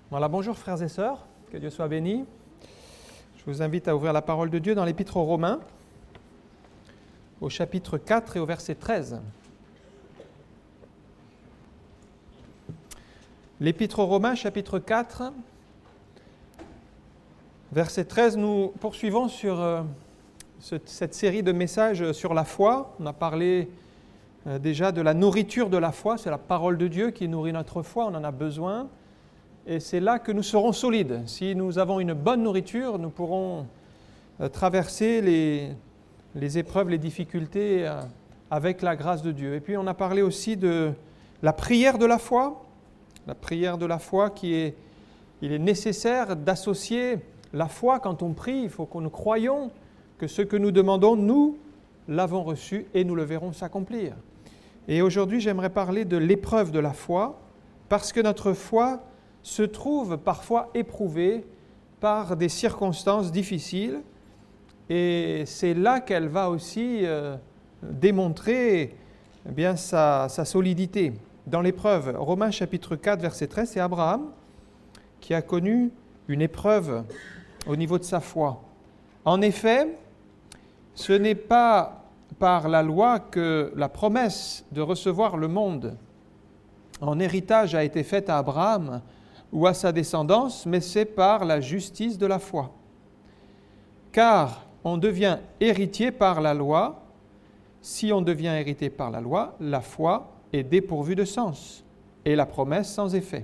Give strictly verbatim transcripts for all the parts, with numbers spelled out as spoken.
Voilà, bonjour frères et sœurs, que Dieu soit béni. Je vous invite à ouvrir la parole de Dieu dans l'Épître aux Romains, au chapitre quatre et au verset treize. L'Épître aux Romains, chapitre quatre, verset treize, nous poursuivons sur euh, ce, cette série de messages sur la foi. On a parlé euh, déjà de la nourriture de la foi, c'est la parole de Dieu qui nourrit notre foi, on en a besoin. Et c'est là que nous serons solides. Si nous avons une bonne nourriture, nous pourrons euh, traverser les, les épreuves, les difficultés euh, avec la grâce de Dieu. Et puis on a parlé aussi de la prière de la foi, la prière de la foi qui est, il est nécessaire d'associer la foi quand on prie. Il faut que nous croyions que ce que nous demandons, nous l'avons reçu et nous le verrons s'accomplir. Et aujourd'hui, j'aimerais parler de l'épreuve de la foi, parce que notre foi se trouve parfois éprouvée par des circonstances difficiles et c'est là qu'elle va aussi euh, démontrer eh bien, sa, sa solidité. Dans l'épreuve, Romains chapitre quatre, verset treize, c'est Abraham qui a connu une épreuve au niveau de sa foi. En effet, ce n'est pas par la loi que la promesse de recevoir le monde en héritage a été faite à Abraham ou à sa descendance, mais c'est par la justice de la foi. Car on devient héritier par la loi. Si on devient héritier par la loi, la foi est dépourvue de sens et la promesse sans effet.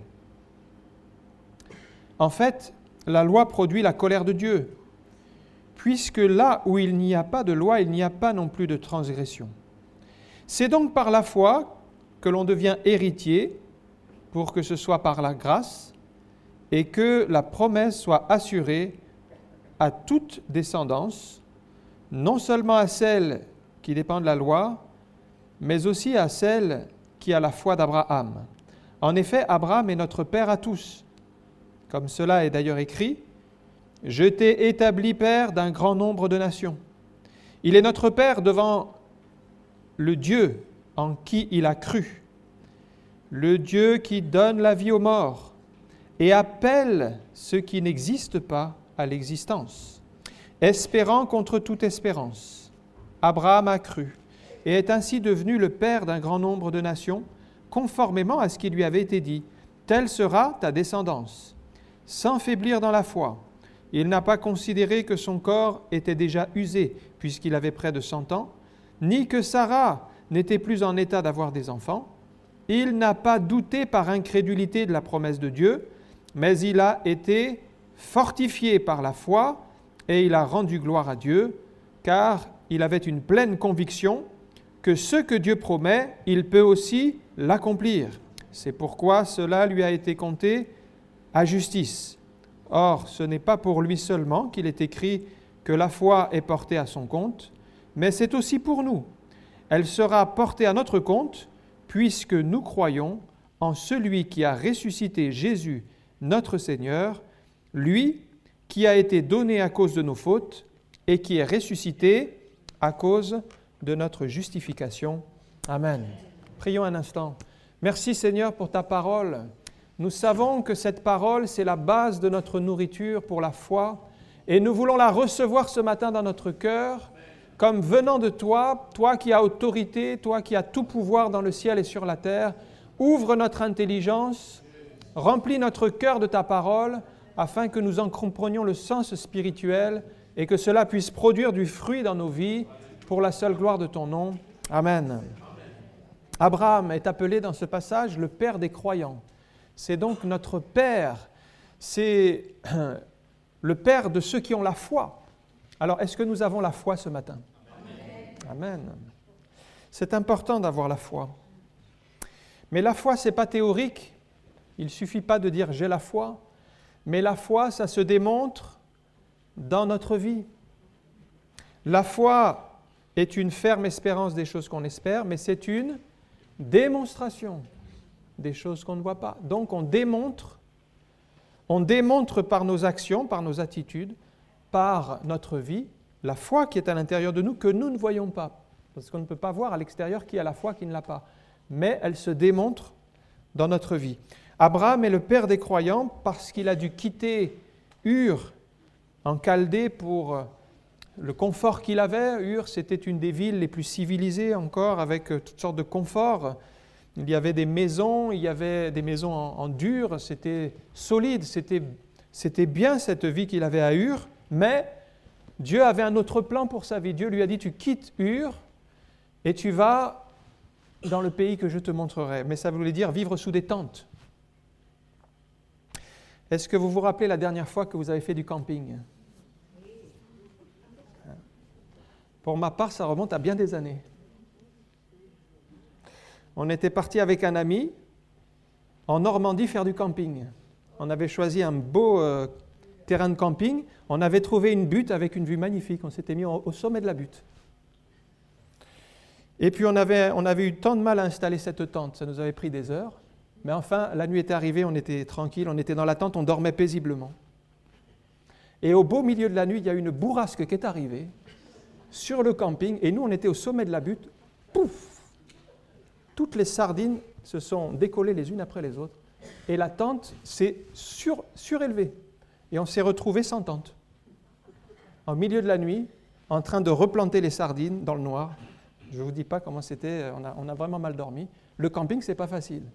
En fait, la loi produit la colère de Dieu, puisque là où il n'y a pas de loi, il n'y a pas non plus de transgression. C'est donc par la foi que l'on devient héritier, pour que ce soit par la grâce, et que la promesse soit assurée à toute descendance, non seulement à celle qui dépend de la loi, mais aussi à celle qui a la foi d'Abraham. En effet, Abraham est notre père à tous. Comme cela est d'ailleurs écrit, « Je t'ai établi père d'un grand nombre de nations ». Il est notre père devant le Dieu en qui il a cru, le Dieu qui donne la vie aux morts, et appelle ce qui n'existe pas à l'existence, espérant contre toute espérance. Abraham a cru et est ainsi devenu le père d'un grand nombre de nations, conformément à ce qui lui avait été dit. Telle sera ta descendance. Sans faiblir dans la foi, il n'a pas considéré que son corps était déjà usé, puisqu'il avait près de cent ans, ni que Sarah n'était plus en état d'avoir des enfants. Il n'a pas douté par incrédulité de la promesse de Dieu, mais il a été fortifié par la foi et il a rendu gloire à Dieu, car il avait une pleine conviction que ce que Dieu promet, il peut aussi l'accomplir. C'est pourquoi cela lui a été compté à justice. Or, ce n'est pas pour lui seulement qu'il est écrit que la foi est portée à son compte, mais c'est aussi pour nous. Elle sera portée à notre compte, puisque nous croyons en celui qui a ressuscité Jésus, notre Seigneur, lui qui a été donné à cause de nos fautes et qui est ressuscité à cause de notre justification. Amen. Prions un instant. Merci Seigneur pour ta parole. Nous savons que cette parole, c'est la base de notre nourriture pour la foi et nous voulons la recevoir ce matin dans notre cœur comme venant de toi, toi qui as autorité, toi qui as tout pouvoir dans le ciel et sur la terre. Ouvre notre intelligence, remplis notre cœur de ta parole, afin que nous en comprenions le sens spirituel et que cela puisse produire du fruit dans nos vies pour la seule gloire de ton nom. Amen. Amen. Abraham est appelé dans ce passage le père des croyants. C'est donc notre père, c'est le père de ceux qui ont la foi. Alors, est-ce que nous avons la foi ce matin? Amen. Amen. C'est important d'avoir la foi. Mais la foi, ce n'est pas théorique. Il ne suffit pas de dire « j'ai la foi », mais la foi, ça se démontre dans notre vie. La foi est une ferme espérance des choses qu'on espère, mais c'est une démonstration des choses qu'on ne voit pas. Donc on démontre, on démontre par nos actions, par nos attitudes, par notre vie, la foi qui est à l'intérieur de nous que nous ne voyons pas. Parce qu'on ne peut pas voir à l'extérieur qui a la foi, qui ne l'a pas. Mais elle se démontre dans notre vie. Abraham est le père des croyants parce qu'il a dû quitter Ur en Chaldée pour le confort qu'il avait. Ur, c'était une des villes les plus civilisées encore, avec toutes sortes de conforts. Il y avait des maisons, il y avait des maisons en, en dur, c'était solide, c'était, c'était bien cette vie qu'il avait à Ur, mais Dieu avait un autre plan pour sa vie. Dieu lui a dit, tu quittes Ur et tu vas dans le pays que je te montrerai. Mais ça voulait dire vivre sous des tentes. Est-ce que vous vous rappelez la dernière fois que vous avez fait du camping ? Pour ma part, ça remonte à bien des années. On était parti avec un ami en Normandie faire du camping. On avait choisi un beau euh, terrain de camping. On avait trouvé une butte avec une vue magnifique. On s'était mis au, au sommet de la butte. Et puis on avait, on avait eu tant de mal à installer cette tente. Ça nous avait pris des heures. Mais enfin, la nuit était arrivée, on était tranquille, on était dans la tente, on dormait paisiblement. Et au beau milieu de la nuit, il y a une bourrasque qui est arrivée sur le camping, et nous, on était au sommet de la butte. Pouf ! Toutes les sardines se sont décollées les unes après les autres, et la tente s'est sur, surélevée. Et on s'est retrouvés sans tente. En milieu de la nuit, en train de replanter les sardines dans le noir. Je ne vous dis pas comment c'était, on a, on a vraiment mal dormi. Le camping, ce n'est pas facile.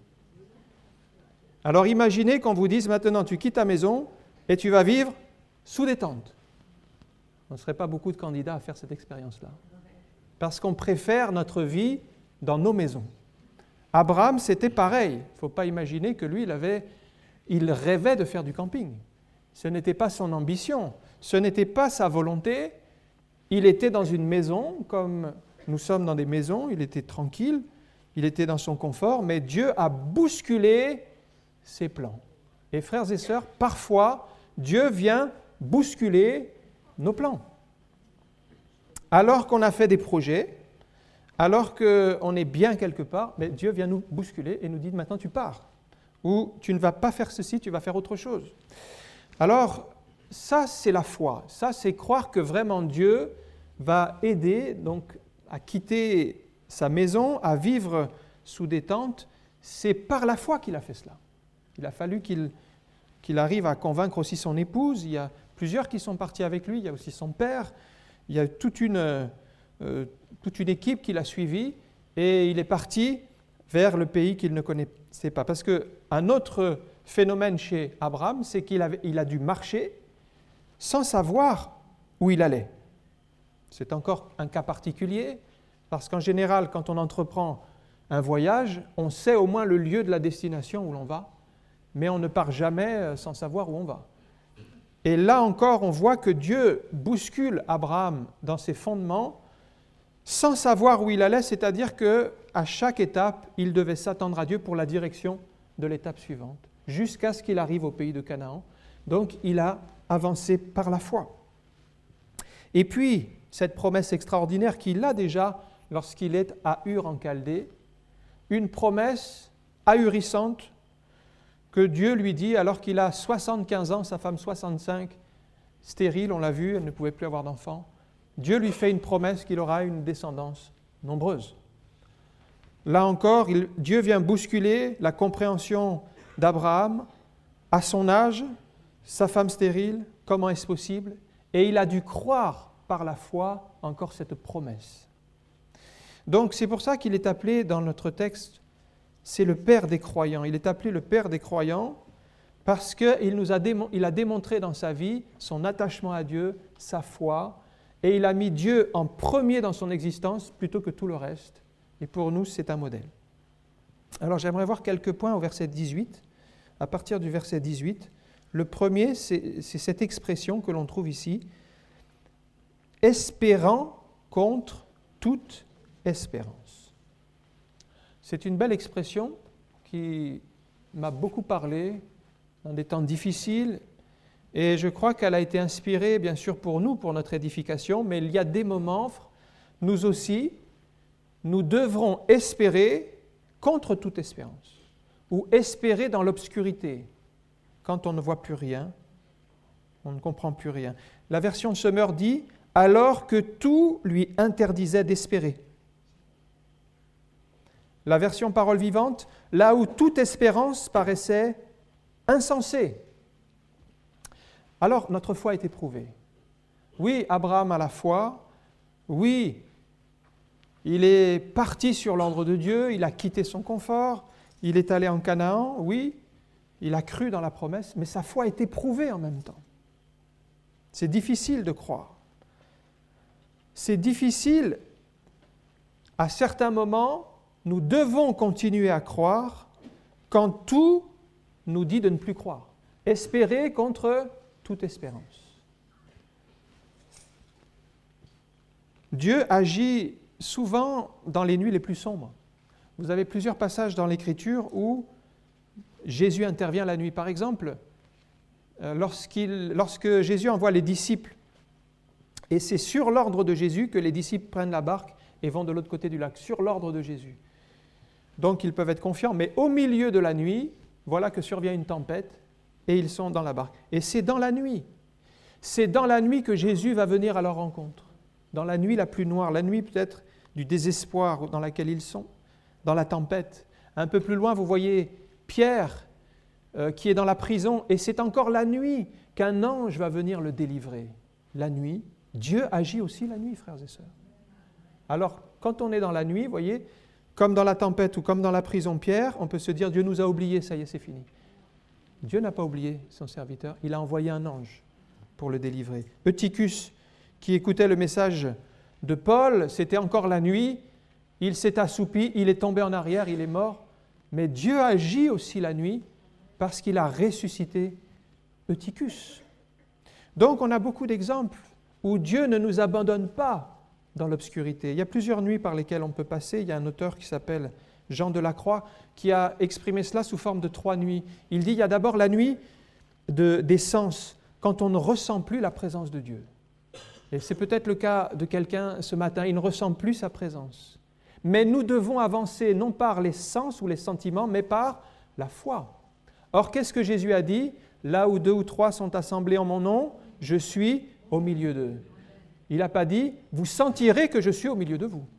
Alors imaginez qu'on vous dise maintenant, tu quittes ta maison et tu vas vivre sous des tentes. On ne serait pas beaucoup de candidats à faire cette expérience-là. Parce qu'on préfère notre vie dans nos maisons. Abraham, c'était pareil. Il ne faut pas imaginer que lui, il, avait, il rêvait de faire du camping. Ce n'était pas son ambition, ce n'était pas sa volonté. Il était dans une maison, comme nous sommes dans des maisons, il était tranquille, il était dans son confort, mais Dieu a bousculé ses plans. Et frères et sœurs, parfois, Dieu vient bousculer nos plans. Alors qu'on a fait des projets, alors qu'on est bien quelque part, mais Dieu vient nous bousculer et nous dit maintenant tu pars. Ou tu ne vas pas faire ceci, tu vas faire autre chose. Alors, ça c'est la foi. Ça c'est croire que vraiment Dieu va aider donc, à quitter sa maison, à vivre sous des tentes. C'est par la foi qu'il a fait cela. Il a fallu qu'il, qu'il arrive à convaincre aussi son épouse. Il y a plusieurs qui sont partis avec lui. Il y a aussi son père. Il y a toute une, euh, toute une équipe qui l'a suivi. Et il est parti vers le pays qu'il ne connaissait pas. Parce qu'un autre phénomène chez Abraham, c'est qu'il avait, il a dû marcher sans savoir où il allait. C'est encore un cas particulier, parce qu'en général, quand on entreprend un voyage, on sait au moins le lieu de la destination où l'on va, mais on ne part jamais sans savoir où on va. Et là encore, on voit que Dieu bouscule Abraham dans ses fondements sans savoir où il allait, c'est-à-dire qu'à chaque étape, il devait s'attendre à Dieu pour la direction de l'étape suivante, jusqu'à ce qu'il arrive au pays de Canaan. Donc, il a avancé par la foi. Et puis, cette promesse extraordinaire qu'il a déjà lorsqu'il est à Ur en Chaldée, une promesse ahurissante que Dieu lui dit alors qu'il a soixante-quinze ans, sa femme soixante-cinq, stérile, on l'a vu, elle ne pouvait plus avoir d'enfant. Dieu lui fait une promesse qu'il aura une descendance nombreuse. Là encore, il, Dieu vient bousculer la compréhension d'Abraham à son âge, sa femme stérile, comment est-ce possible ? Et il a dû croire par la foi encore cette promesse. Donc c'est pour ça qu'il est appelé dans notre texte, c'est le Père des croyants. Il est appelé le Père des croyants parce qu'il nous a, démon- il a démontré dans sa vie son attachement à Dieu, sa foi, et il a mis Dieu en premier dans son existence plutôt que tout le reste. Et pour nous, c'est un modèle. Alors j'aimerais voir quelques points au verset dix-huit. À partir du verset dix-huit, le premier, c'est, c'est cette expression que l'on trouve ici, « espérant contre toute espérance ». C'est une belle expression qui m'a beaucoup parlé dans des temps difficiles et je crois qu'elle a été inspirée bien sûr pour nous, pour notre édification, mais il y a des moments, nous aussi, nous devrons espérer contre toute espérance ou espérer dans l'obscurité quand on ne voit plus rien, on ne comprend plus rien. La version Semeur dit « alors que tout lui interdisait d'espérer ». La version Parole vivante, là où toute espérance paraissait insensée. Alors notre foi est éprouvée. Oui, Abraham a la foi, oui, il est parti sur l'ordre de Dieu, il a quitté son confort, il est allé en Canaan, oui, il a cru dans la promesse, mais sa foi est éprouvée en même temps. C'est difficile de croire. C'est difficile, à certains moments, nous devons continuer à croire quand tout nous dit de ne plus croire. Espérer contre toute espérance. Dieu agit souvent dans les nuits les plus sombres. Vous avez plusieurs passages dans l'Écriture où Jésus intervient la nuit. Par exemple, lorsqu'il, lorsque Jésus envoie les disciples, et c'est sur l'ordre de Jésus que les disciples prennent la barque et vont de l'autre côté du lac, sur l'ordre de Jésus. Donc ils peuvent être confiants, mais au milieu de la nuit, voilà que survient une tempête et ils sont dans la barque. Et c'est dans la nuit, c'est dans la nuit que Jésus va venir à leur rencontre. Dans la nuit la plus noire, la nuit peut-être du désespoir dans laquelle ils sont, dans la tempête. Un peu plus loin, vous voyez Pierre euh, qui est dans la prison, et c'est encore la nuit qu'un ange va venir le délivrer. La nuit, Dieu agit aussi la nuit, frères et sœurs. Alors, quand on est dans la nuit, vous voyez, comme dans la tempête ou comme dans la prison Pierre, on peut se dire, Dieu nous a oubliés, ça y est, c'est fini. Dieu n'a pas oublié son serviteur, il a envoyé un ange pour le délivrer. Eutychus, qui écoutait le message de Paul, c'était encore la nuit, il s'est assoupi, il est tombé en arrière, il est mort, mais Dieu agit aussi la nuit parce qu'il a ressuscité Eutychus. Donc on a beaucoup d'exemples où Dieu ne nous abandonne pas dans l'obscurité. Il y a plusieurs nuits par lesquelles on peut passer. Il y a un auteur qui s'appelle Jean Delacroix qui a exprimé cela sous forme de trois nuits. Il dit, il y a d'abord la nuit de, des sens, quand on ne ressent plus la présence de Dieu. Et c'est peut-être le cas de quelqu'un ce matin, il ne ressent plus sa présence. Mais nous devons avancer non par les sens ou les sentiments, mais par la foi. Or, qu'est-ce que Jésus a dit ? Là où deux ou trois sont assemblés en mon nom, je suis au milieu d'eux. Il n'a pas dit, vous sentirez que je suis au milieu de vous.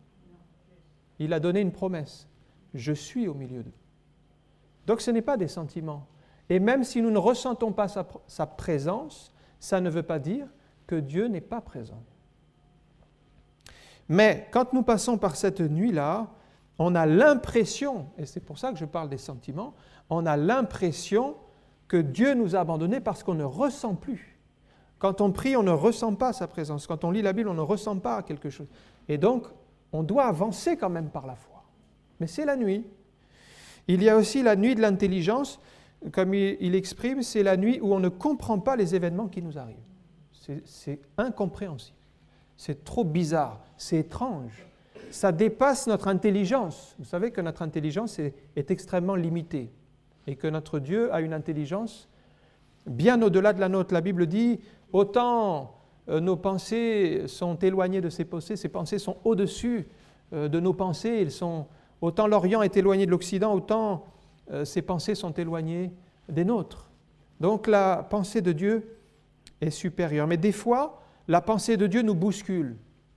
Il a donné une promesse, je suis au milieu d'eux. Donc ce n'est pas des sentiments. Et même si nous ne ressentons pas sa, sa présence, ça ne veut pas dire que Dieu n'est pas présent. Mais quand nous passons par cette nuit-là, on a l'impression, et c'est pour ça que je parle des sentiments, on a l'impression que Dieu nous a abandonnés parce qu'on ne ressent plus. Quand on prie, on ne ressent pas sa présence. Quand on lit la Bible, on ne ressent pas quelque chose. Et donc, on doit avancer quand même par la foi. Mais c'est la nuit. Il y a aussi la nuit de l'intelligence, comme il exprime, c'est la nuit où on ne comprend pas les événements qui nous arrivent. C'est, c'est incompréhensible. C'est trop bizarre, c'est étrange. Ça dépasse notre intelligence. Vous savez que notre intelligence est, est extrêmement limitée et que notre Dieu a une intelligence bien au-delà de la nôtre. La Bible dit, autant euh, nos pensées sont éloignées de ses pensées, ses pensées sont au-dessus euh, de nos pensées, ils sont, autant l'Orient est éloigné de l'Occident, autant euh, ses pensées sont éloignées des nôtres. Donc la pensée de Dieu est supérieure. Mais des fois, la pensée de Dieu nous bouscule.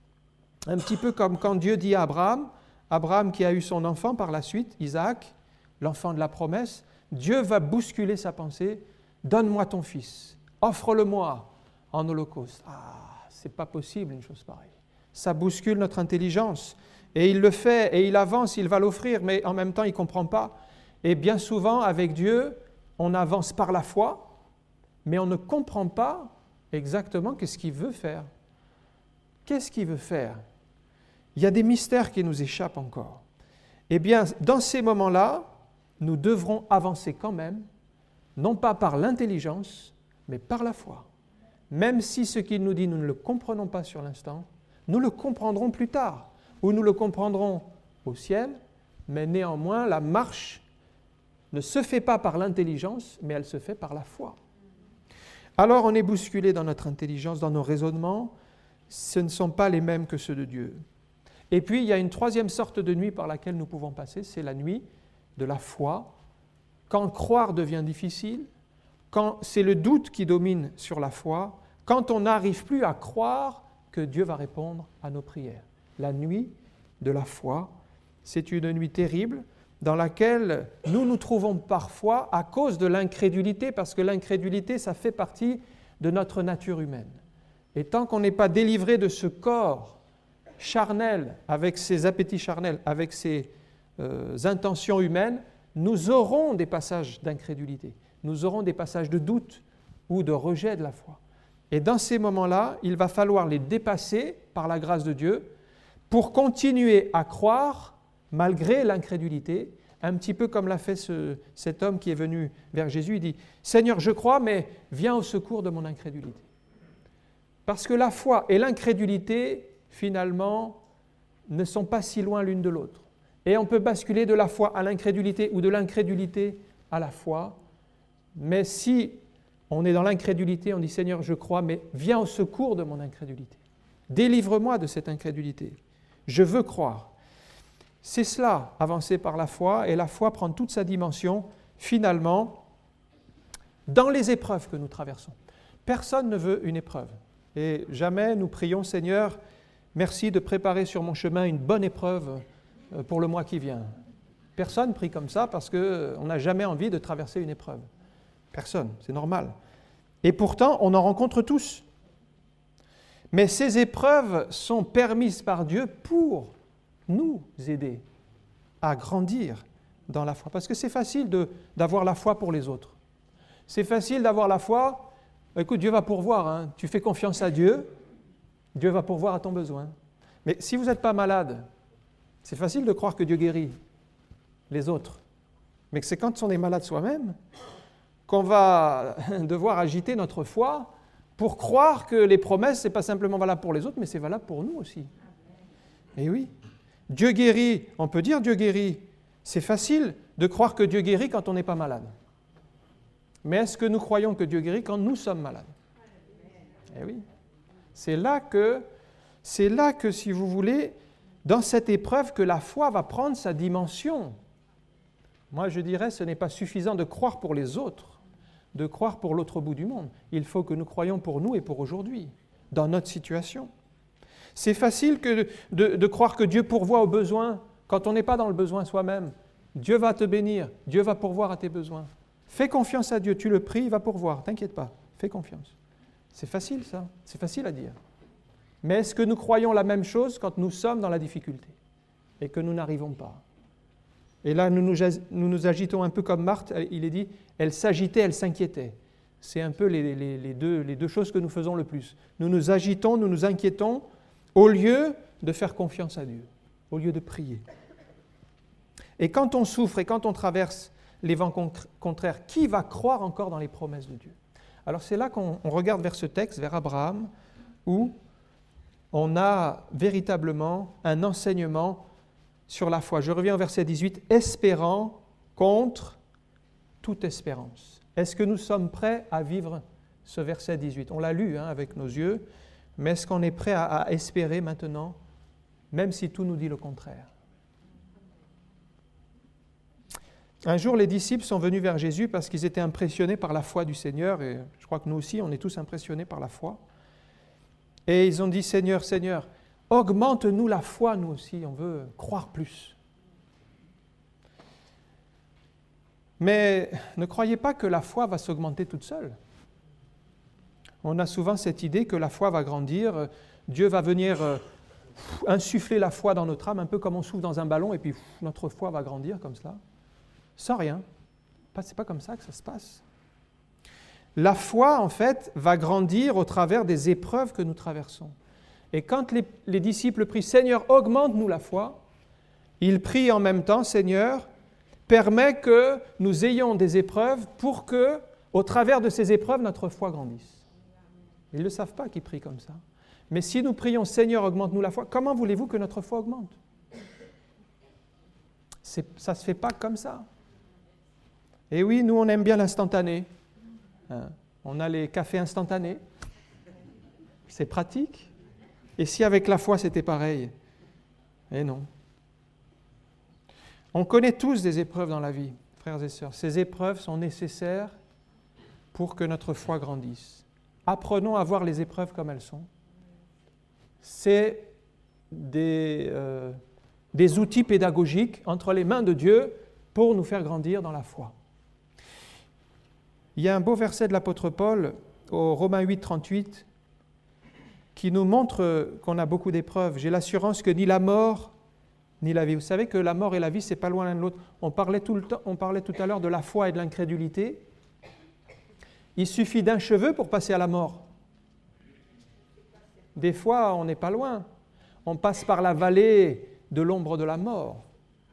Un petit peu comme quand Dieu dit à Abraham, Abraham qui a eu son enfant par la suite, Isaac, l'enfant de la promesse, Dieu va bousculer sa pensée, donne-moi ton fils, offre-le-moi en holocauste. Ah, c'est pas possible une chose pareille. Ça bouscule notre intelligence. Et il le fait, et il avance, il va l'offrir, mais en même temps, il ne comprend pas. Et bien souvent, avec Dieu, on avance par la foi, mais on ne comprend pas exactement qu'est-ce qu'il veut faire. Qu'est-ce qu'il veut faire ? Il y a des mystères qui nous échappent encore. Eh bien, dans ces moments-là, nous devrons avancer quand même, non pas par l'intelligence, mais par la foi. Même si ce qu'il nous dit, nous ne le comprenons pas sur l'instant, nous le comprendrons plus tard, ou nous le comprendrons au ciel, mais néanmoins, la marche ne se fait pas par l'intelligence, mais elle se fait par la foi. Alors on est bousculé dans notre intelligence, dans nos raisonnements, ce ne sont pas les mêmes que ceux de Dieu. Et puis il y a une troisième sorte de nuit par laquelle nous pouvons passer, c'est la nuit de la foi, quand croire devient difficile, quand c'est le doute qui domine sur la foi, quand on n'arrive plus à croire que Dieu va répondre à nos prières. La nuit de la foi, c'est une nuit terrible dans laquelle nous nous trouvons parfois à cause de l'incrédulité, parce que l'incrédulité, ça fait partie de notre nature humaine. Et tant qu'on n'est pas délivré de ce corps charnel, avec ses appétits charnels, avec ses euh, intentions humaines, nous aurons des passages d'incrédulité, nous aurons des passages de doute ou de rejet de la foi. Et dans ces moments-là, il va falloir les dépasser par la grâce de Dieu pour continuer à croire malgré l'incrédulité, un petit peu comme l'a fait ce, cet homme qui est venu vers Jésus. Il dit « Seigneur, je crois, mais viens au secours de mon incrédulité. » Parce que la foi et l'incrédulité, finalement, ne sont pas si loin l'une de l'autre. Et on peut basculer de la foi à l'incrédulité ou de l'incrédulité à la foi. Mais si on est dans l'incrédulité, on dit « Seigneur, je crois, mais viens au secours de mon incrédulité. Délivre-moi de cette incrédulité. Je veux croire. » C'est cela, avancer par la foi, et la foi prend toute sa dimension, finalement, dans les épreuves que nous traversons. Personne ne veut une épreuve. Et jamais nous prions, Seigneur, merci de préparer sur mon chemin une bonne épreuve pour le mois qui vient. Personne prie comme ça parce qu'on n'a jamais envie de traverser une épreuve. Personne, c'est normal. Et pourtant, on en rencontre tous. Mais ces épreuves sont permises par Dieu pour nous aider à grandir dans la foi. Parce que c'est facile de, d'avoir la foi pour les autres. C'est facile d'avoir la foi, écoute, Dieu va pourvoir, hein. Tu fais confiance à Dieu, Dieu va pourvoir à ton besoin. Mais si vous n'êtes pas malade, c'est facile de croire que Dieu guérit les autres. Mais c'est quand on est malade soi-même qu'on va devoir agiter notre foi pour croire que les promesses, ce n'est pas simplement valable pour les autres, mais c'est valable pour nous aussi. Et oui, Dieu guérit, on peut dire Dieu guérit. C'est facile de croire que Dieu guérit quand on n'est pas malade. Mais est-ce que nous croyons que Dieu guérit quand nous sommes malades? Eh oui. C'est là que, c'est là que, si vous voulez, dans cette épreuve, que la foi va prendre sa dimension. Moi, je dirais, ce n'est pas suffisant de croire pour les autres, de croire pour l'autre bout du monde. Il faut que nous croyions pour nous et pour aujourd'hui, dans notre situation. C'est facile que de, de, de croire que Dieu pourvoit aux besoins quand on n'est pas dans le besoin soi-même. Dieu va te bénir, Dieu va pourvoir à tes besoins. Fais confiance à Dieu, tu le pries, il va pourvoir, t'inquiète pas, fais confiance. C'est facile ça, c'est facile à dire. Mais est-ce que nous croyons la même chose quand nous sommes dans la difficulté et que nous n'arrivons pas? Et là, nous nous, nous nous agitons un peu comme Marthe, il est dit, elle s'agitait, elle s'inquiétait. C'est un peu les, les, les, deux, les deux choses que nous faisons le plus. Nous nous agitons, nous nous inquiétons, au lieu de faire confiance à Dieu, au lieu de prier. Et quand on souffre et quand on traverse les vents contraires, qui va croire encore dans les promesses de Dieu? Alors c'est là qu'on regarde vers ce texte, vers Abraham, où on a véritablement un enseignement sur la foi. Je reviens au verset dix-huit, « Espérant contre toute espérance ». Est-ce que nous sommes prêts à vivre ce verset dix-huit? On l'a lu hein, avec nos yeux, mais est-ce qu'on est prêt à, à espérer maintenant, même si tout nous dit le contraire? Un jour, les disciples sont venus vers Jésus parce qu'ils étaient impressionnés par la foi du Seigneur, et je crois que nous aussi, on est tous impressionnés par la foi. Et ils ont dit, « Seigneur, Seigneur, augmente-nous la foi, nous aussi, on veut croire plus. » Mais ne croyez pas que la foi va s'augmenter toute seule. On a souvent cette idée que la foi va grandir, Dieu va venir insuffler la foi dans notre âme, un peu comme on souffle dans un ballon, et puis notre foi va grandir comme cela, sans rien. Ce n'est pas comme ça que ça se passe. La foi, en fait, va grandir au travers des épreuves que nous traversons. Et quand les, les disciples prient « Seigneur, augmente-nous la foi », ils prient en même temps « Seigneur, permets que nous ayons des épreuves pour que, au travers de ces épreuves, notre foi grandisse. » Ils ne le savent pas qu'ils prient comme ça. Mais si nous prions « Seigneur, augmente-nous la foi », comment voulez-vous que notre foi augmente? C'est, ça ne se fait pas comme ça. Et oui, nous, on aime bien l'instantané. Hein, on a les cafés instantanés. C'est pratique. Et si avec la foi, c'était pareil? Eh non. On connaît tous des épreuves dans la vie, frères et sœurs. Ces épreuves sont nécessaires pour que notre foi grandisse. Apprenons à voir les épreuves comme elles sont. C'est des, euh, des outils pédagogiques entre les mains de Dieu pour nous faire grandir dans la foi. Il y a un beau verset de l'apôtre Paul au Romains huit, trente-huit qui nous montre qu'on a beaucoup d'épreuves. J'ai l'assurance que ni la mort, ni la vie. Vous savez que la mort et la vie, c'est pas loin l'un de l'autre. On parlait tout le temps, on parlait tout à l'heure de la foi et de l'incrédulité. Il suffit d'un cheveu pour passer à la mort. Des fois, on n'est pas loin. On passe par la vallée de l'ombre de la mort.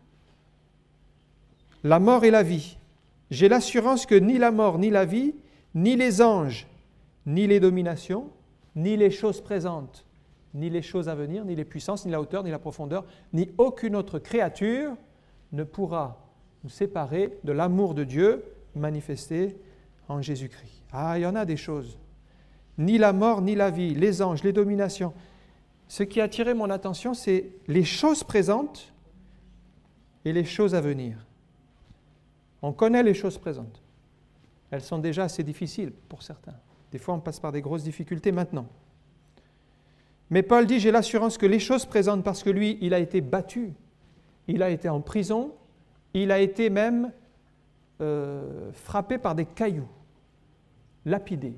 La mort et la vie. J'ai l'assurance que ni la mort, ni la vie, ni les anges, ni les dominations, ni les choses présentes, ni les choses à venir, ni les puissances, ni la hauteur, ni la profondeur, ni aucune autre créature ne pourra nous séparer de l'amour de Dieu manifesté en Jésus-Christ. Ah, il y en a des choses. Ni la mort, ni la vie, les anges, les dominations. Ce qui a attiré mon attention, c'est les choses présentes et les choses à venir. On connaît les choses présentes. Elles sont déjà assez difficiles pour certains. Des fois, on passe par des grosses difficultés maintenant. Mais Paul dit, j'ai l'assurance que les choses présentes, parce que lui, il a été battu, il a été en prison, il a été même euh, frappé par des cailloux, lapidé.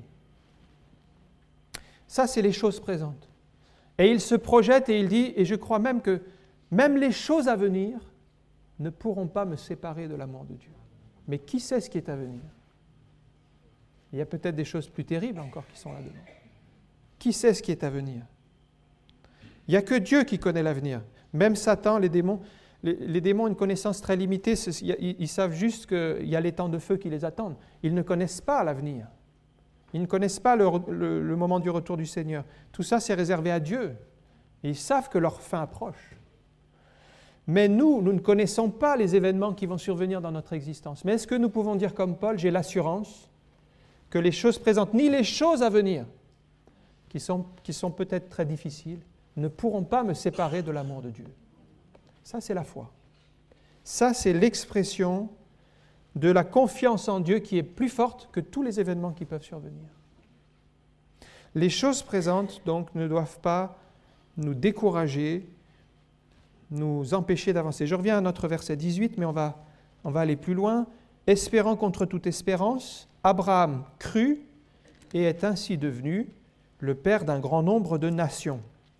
Ça, c'est les choses présentes. Et il se projette et il dit, et je crois même que même les choses à venir ne pourront pas me séparer de l'amour de Dieu. Mais qui sait ce qui est à venir ? Il y a peut-être des choses plus terribles encore qui sont là-dedans. Qui sait ce qui est à venir ? Il n'y a que Dieu qui connaît l'avenir. Même Satan, les démons, les, les démons ont une connaissance très limitée. Ils, ils savent juste qu'il y a les temps de feu qui les attendent. Ils ne connaissent pas l'avenir. Ils ne connaissent pas le, le, le moment du retour du Seigneur. Tout ça, c'est réservé à Dieu. Et ils savent que leur fin approche. Mais nous, nous ne connaissons pas les événements qui vont survenir dans notre existence. Mais est-ce que nous pouvons dire comme Paul, j'ai l'assurance que les choses présentes, ni les choses à venir, qui sont, qui sont peut-être très difficiles, ne pourront pas me séparer de l'amour de Dieu. Ça, c'est la foi. Ça, c'est l'expression de la confiance en Dieu qui est plus forte que tous les événements qui peuvent survenir. Les choses présentes, donc, ne doivent pas nous décourager, nous empêcher d'avancer. Je reviens à notre verset dix-huit, mais on va, on va aller plus loin. Espérant contre toute espérance, Abraham crut et est ainsi devenu le père d'un grand nombre de nations.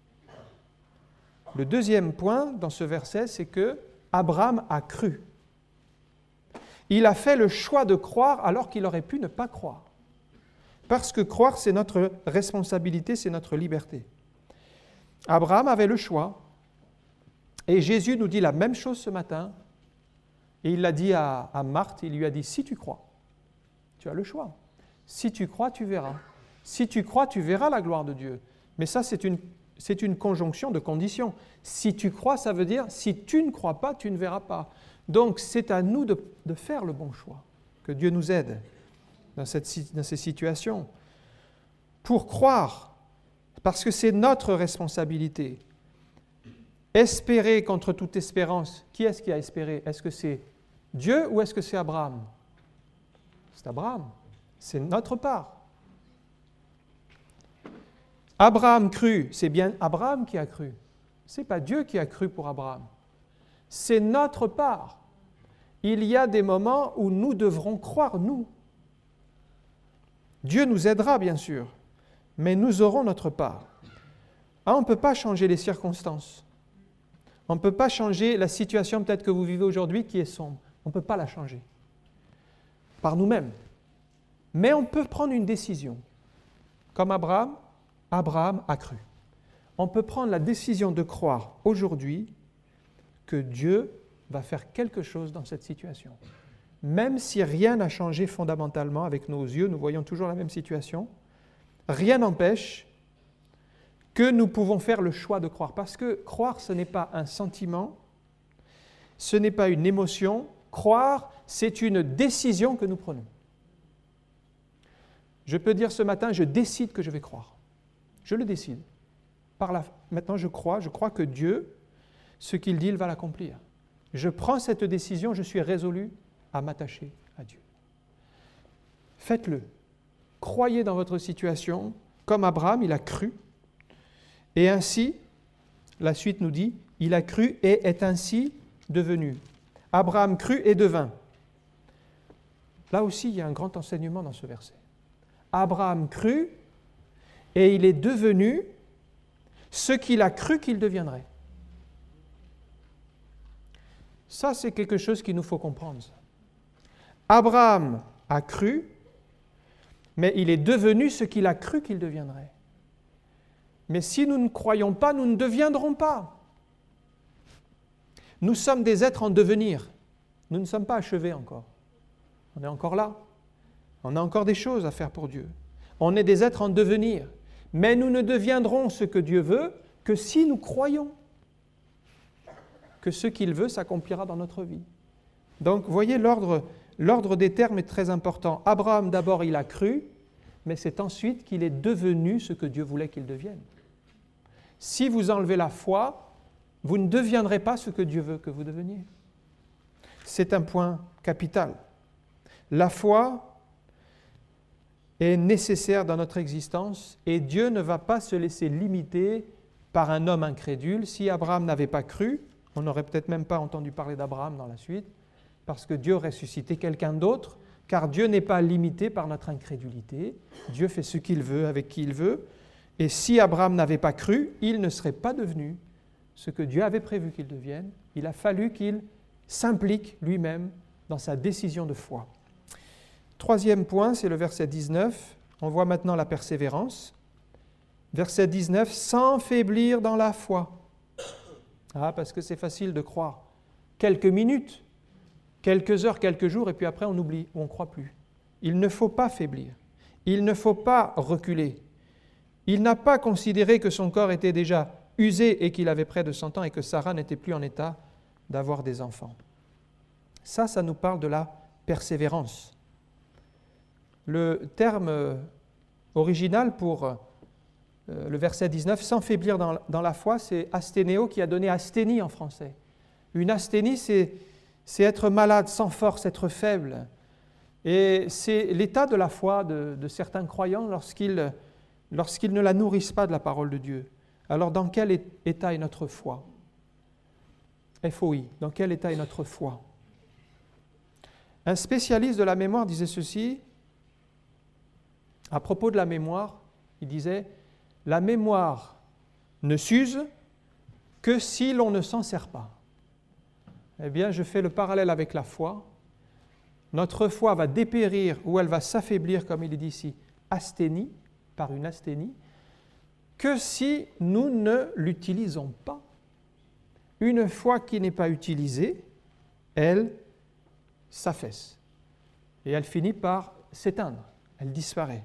Le deuxième point dans ce verset, c'est que Abraham a cru. Il a fait le choix de croire alors qu'il aurait pu ne pas croire. Parce que croire, c'est notre responsabilité, c'est notre liberté. Abraham avait le choix. Et Jésus nous dit la même chose ce matin. Et il l'a dit à, à Marthe, il lui a dit, si tu crois, tu as le choix. Si tu crois, tu verras. Si tu crois, tu verras la gloire de Dieu. Mais ça, c'est une, c'est une conjonction de conditions. Si tu crois, ça veut dire, si tu ne crois pas, tu ne verras pas. Donc, c'est à nous de, de faire le bon choix. Que Dieu nous aide dans, cette, dans ces situations. Pour croire, parce que c'est notre responsabilité. Espérer contre toute espérance. Qui est-ce qui a espéré ? Est-ce que c'est Dieu ou est-ce que c'est Abraham ? C'est Abraham. C'est notre part. Abraham crut. C'est bien Abraham qui a cru. Ce n'est pas Dieu qui a cru pour Abraham. C'est notre part. Il y a des moments où nous devrons croire, nous. Dieu nous aidera, bien sûr, mais nous aurons notre part. Ah, on ne peut pas changer les circonstances. On ne peut pas changer la situation peut-être que vous vivez aujourd'hui qui est sombre. On ne peut pas la changer par nous-mêmes. Mais on peut prendre une décision. Comme Abraham, Abraham a cru. On peut prendre la décision de croire aujourd'hui que Dieu va faire quelque chose dans cette situation. Même si rien n'a changé fondamentalement avec nos yeux, nous voyons toujours la même situation, rien n'empêche que nous pouvons faire le choix de croire. Parce que croire, ce n'est pas un sentiment, ce n'est pas une émotion. Croire, c'est une décision que nous prenons. Je peux dire ce matin, je décide que je vais croire. Je le décide. Par la... Maintenant, je crois, je crois que Dieu, ce qu'il dit, il va l'accomplir. Je prends cette décision, je suis résolu à m'attacher à Dieu. Faites-le. Croyez dans votre situation, comme Abraham, il a cru. Et ainsi, la suite nous dit, il a cru et est ainsi devenu. Abraham crut et devint. Là aussi, il y a un grand enseignement dans ce verset. Abraham crut et il est devenu ce qu'il a cru qu'il deviendrait. Ça, c'est quelque chose qu'il nous faut comprendre. Abraham a cru, mais il est devenu ce qu'il a cru qu'il deviendrait. Mais si nous ne croyons pas, nous ne deviendrons pas. Nous sommes des êtres en devenir. Nous ne sommes pas achevés encore. On est encore là. On a encore des choses à faire pour Dieu. On est des êtres en devenir. Mais nous ne deviendrons ce que Dieu veut que si nous croyons que ce qu'il veut s'accomplira dans notre vie. Donc, vous voyez, l'ordre, l'ordre des termes est très important. Abraham, d'abord, il a cru, mais c'est ensuite qu'il est devenu ce que Dieu voulait qu'il devienne. Si vous enlevez la foi, vous ne deviendrez pas ce que Dieu veut que vous deveniez. C'est un point capital. La foi est nécessaire dans notre existence et Dieu ne va pas se laisser limiter par un homme incrédule. Si Abraham n'avait pas cru, on n'aurait peut-être même pas entendu parler d'Abraham dans la suite, parce que Dieu aurait suscité quelqu'un d'autre, car Dieu n'est pas limité par notre incrédulité. Dieu fait ce qu'il veut avec qui il veut. Et si Abraham n'avait pas cru, il ne serait pas devenu ce que Dieu avait prévu qu'il devienne. Il a fallu qu'il s'implique lui-même dans sa décision de foi. Troisième point, c'est le verset dix-neuf. On voit maintenant la persévérance. Verset dix-neuf, sans faiblir dans la foi. Ah, parce que c'est facile de croire. Quelques minutes, quelques heures, quelques jours, et puis après on oublie, on ne croit plus. Il ne faut pas faiblir. Il ne faut pas reculer. Il n'a pas considéré que son corps était déjà usé et qu'il avait près de cent ans et que Sarah n'était plus en état d'avoir des enfants. Ça, ça nous parle de la persévérance. Le terme original pour le verset dix-neuf, sans faiblir dans, dans la foi, c'est asténéo qui a donné asthénie en français. Une asthénie, c'est, c'est être malade, sans force, être faible. Et c'est l'état de la foi de, de certains croyants lorsqu'ils, lorsqu'ils ne la nourrissent pas de la parole de Dieu. Alors, dans quel état est notre foi ? F O I, dans quel état est notre foi ? Un spécialiste de la mémoire disait ceci, à propos de la mémoire, il disait « La mémoire ne s'use que si l'on ne s'en sert pas. » Eh bien, je fais le parallèle avec la foi. Notre foi va dépérir ou elle va s'affaiblir, comme il est dit ici, asthénie, par une asthénie, que si nous ne l'utilisons pas. Une foi qui n'est pas utilisée, elle s'affaisse. Et elle finit par s'éteindre, elle disparaît.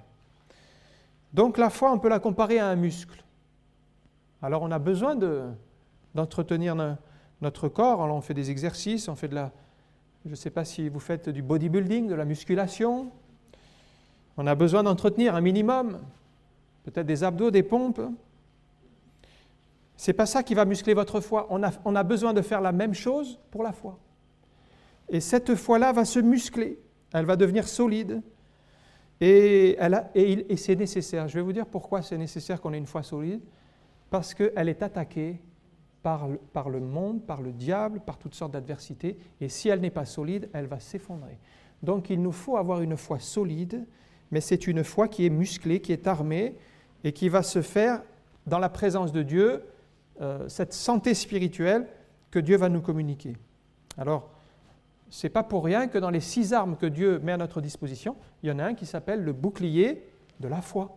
Donc la foi, on peut la comparer à un muscle. Alors on a besoin de, d'entretenir no, notre corps, alors on fait des exercices, on fait de la... Je ne sais pas si vous faites du bodybuilding, de la musculation. On a besoin d'entretenir un minimum, peut-être des abdos, des pompes. Ce n'est pas ça qui va muscler votre foi. On a, on a besoin de faire la même chose pour la foi. Et cette foi-là va se muscler, elle va devenir solide. Et, elle a, et, et c'est nécessaire. Je vais vous dire pourquoi c'est nécessaire qu'on ait une foi solide. Parce qu'elle est attaquée par le, par le monde, par le diable, par toutes sortes d'adversités. Et si elle n'est pas solide, elle va s'effondrer. Donc il nous faut avoir une foi solide, mais c'est une foi qui est musclée, qui est armée et qui va se faire dans la présence de Dieu, euh, cette santé spirituelle que Dieu va nous communiquer. Alors, ce n'est pas pour rien que dans les six armes que Dieu met à notre disposition, il y en a un qui s'appelle le bouclier de la foi.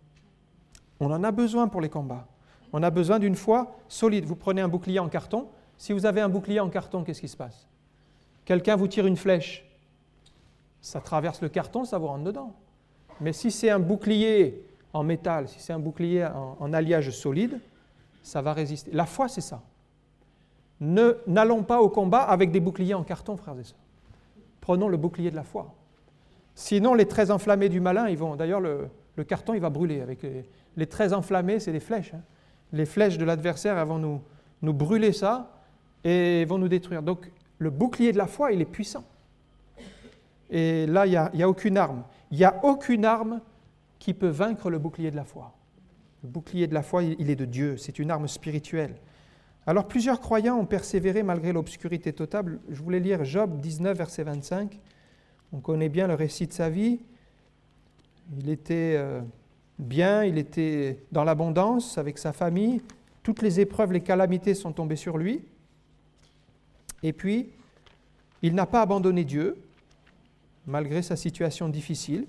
On en a besoin pour les combats. On a besoin d'une foi solide. Vous prenez un bouclier en carton. Si vous avez un bouclier en carton, qu'est-ce qui se passe ? Quelqu'un vous tire une flèche. Ça traverse le carton, ça vous rentre dedans. Mais si c'est un bouclier en métal, si c'est un bouclier en, en alliage solide, ça va résister. La foi, c'est ça. Ne, n'allons pas au combat avec des boucliers en carton, frères et sœurs. Prenons le bouclier de la foi. Sinon, les traits enflammés du malin, ils vont... D'ailleurs, le, le carton, il va brûler. Avec les, les traits enflammés, c'est des flèches. Hein. Les flèches de l'adversaire, elles vont nous, nous brûler ça et vont nous détruire. Donc, le bouclier de la foi, il est puissant. Et là, il n'y a, il y a aucune arme. Il n'y a aucune arme qui peut vaincre le bouclier de la foi. Le bouclier de la foi, il est de Dieu. C'est une arme spirituelle. Alors plusieurs croyants ont persévéré malgré l'obscurité totale. Je voulais lire Job dix-neuf, verset vingt-cinq. On connaît bien le récit de sa vie. Il était euh, bien, il était dans l'abondance avec sa famille. Toutes les épreuves, les calamités sont tombées sur lui. Et puis, il n'a pas abandonné Dieu, malgré sa situation difficile.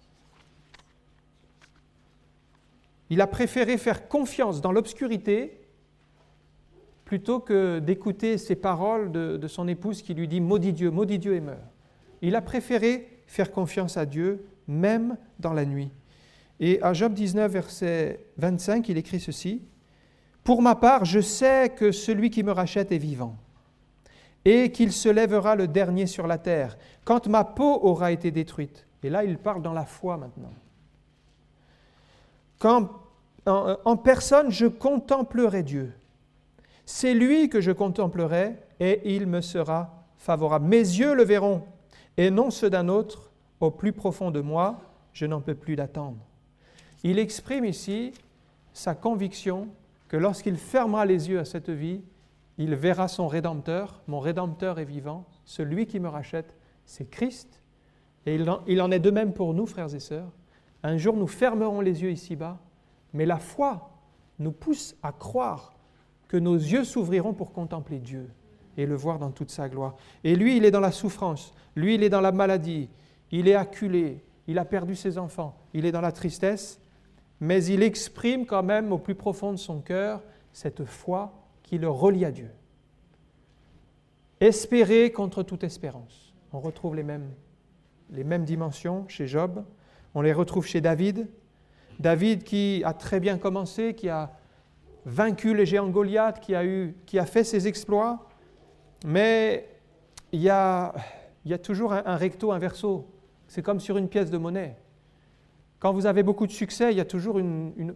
Il a préféré faire confiance dans l'obscurité plutôt que d'écouter ces paroles de, de son épouse qui lui dit « Maudit Dieu, maudit Dieu et meurs ». Il a préféré faire confiance à Dieu, même dans la nuit. Et à Job dix-neuf, verset vingt-cinq, il écrit ceci « Pour ma part, je sais que celui qui me rachète est vivant, et qu'il se lèvera le dernier sur la terre, quand ma peau aura été détruite. » Et là, il parle dans la foi maintenant. « Quand en, en personne, je contemplerai Dieu. C'est lui que je contemplerai, et il me sera favorable. Mes yeux le verront, et non ceux d'un autre. Au plus profond de moi, je n'en peux plus d'attendre. » Il exprime ici sa conviction que lorsqu'il fermera les yeux à cette vie, il verra son Rédempteur. Mon Rédempteur est vivant. Celui qui me rachète, c'est Christ. Et il en, il en est de même pour nous, frères et sœurs. Un jour, nous fermerons les yeux ici-bas, mais la foi nous pousse à croire que nos yeux s'ouvriront pour contempler Dieu et le voir dans toute sa gloire. Et lui, il est dans la souffrance. Lui, il est dans la maladie. Il est acculé. Il a perdu ses enfants. Il est dans la tristesse. Mais il exprime quand même au plus profond de son cœur cette foi qui le relie à Dieu. Espérer contre toute espérance. On retrouve les mêmes, les mêmes dimensions chez Job. On les retrouve chez David. David qui a très bien commencé, qui a vaincu les géants Goliath, qui a, eu, qui a fait ses exploits. Mais il y a, il y a toujours un, un recto, un verso. C'est comme sur une pièce de monnaie. Quand vous avez beaucoup de succès, il y a toujours une, une,